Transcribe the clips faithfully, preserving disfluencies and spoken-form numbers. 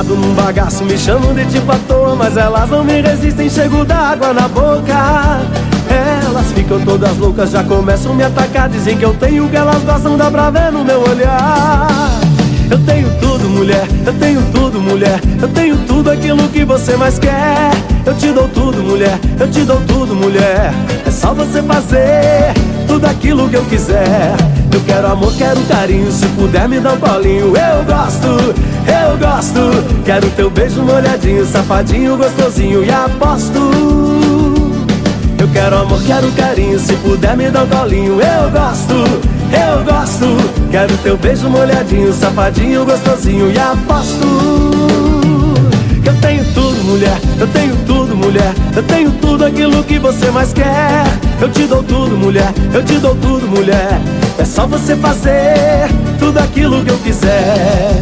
virado num bagaço, me chamam de tipo à toa, mas elas não me resistem, chego d'água na boca. Elas ficam todas loucas, já começam a me atacar, dizem que eu tenho o que elas gostam, dá pra ver no meu olhar. Eu tenho tudo, mulher, eu tenho tudo, mulher, eu tenho tudo aquilo que você mais quer. Eu te dou tudo, mulher, eu te dou tudo, mulher. É só você fazer tudo aquilo que eu quiser. Eu quero amor, quero carinho, se puder me dar um colinho. Eu gosto, eu gosto. Quero teu beijo molhadinho, safadinho, gostosinho e aposto. Eu quero amor, quero carinho, se puder me dar um colinho. Eu gosto, eu gosto. Quero teu beijo molhadinho, safadinho, gostosinho e aposto. Eu tenho tudo, mulher, eu tenho tudo, mulher, eu tenho tudo aquilo que você mais quer. Eu te dou tudo, mulher, eu te dou tudo, mulher. É só você fazer tudo aquilo que eu quiser.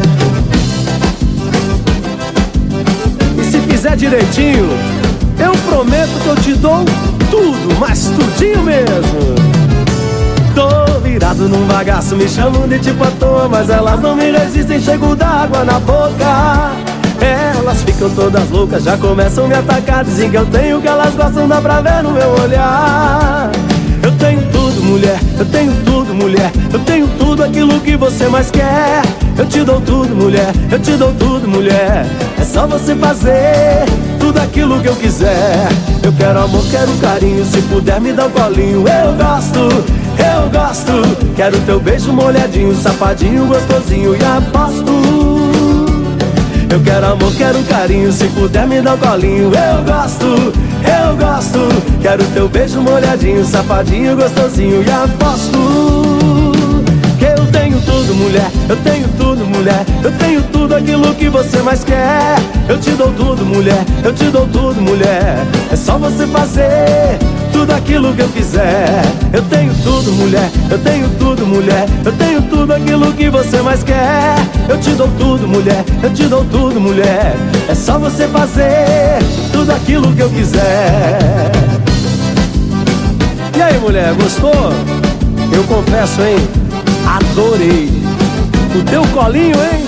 E se fizer direitinho, eu prometo que eu te dou tudo, mas tudinho mesmo. Tô virado num bagaço, me chamam de tipo à toa, mas elas não me resistem, chego d'água na boca. Elas ficam todas loucas, já começam a me atacar, dizem que eu tenho o que elas gostam, dá pra ver no meu olhar. Eu tenho tudo, mulher, eu tenho tudo, mulher, eu tenho tudo aquilo que você mais quer. Eu te dou tudo, mulher, eu te dou tudo, mulher. É só você fazer tudo aquilo que eu quiser. Eu quero amor, quero carinho, se puder me dar um colinho. Eu gosto, eu gosto. Quero teu beijo molhadinho, safadinho, gostosinho e aposto. Eu quero amor, quero carinho, se puder me dar um colinho. Eu gosto, eu gosto. Quero teu beijo molhadinho, safadinho, gostosinho e aposto. Que eu tenho tudo, mulher, eu tenho tudo, mulher, eu tenho tudo aquilo que você mais quer. Eu te dou tudo, mulher, eu te dou tudo, mulher. É só você fazer tudo aquilo que eu quiser. Eu tenho tudo, mulher, eu tenho tudo, mulher, eu tenho tudo aquilo que você mais quer. Eu te dou tudo, mulher, eu te dou tudo, mulher. É só você fazer tudo aquilo que eu quiser. E aí, mulher, gostou? Eu confesso, hein? Adorei. O teu colinho, hein?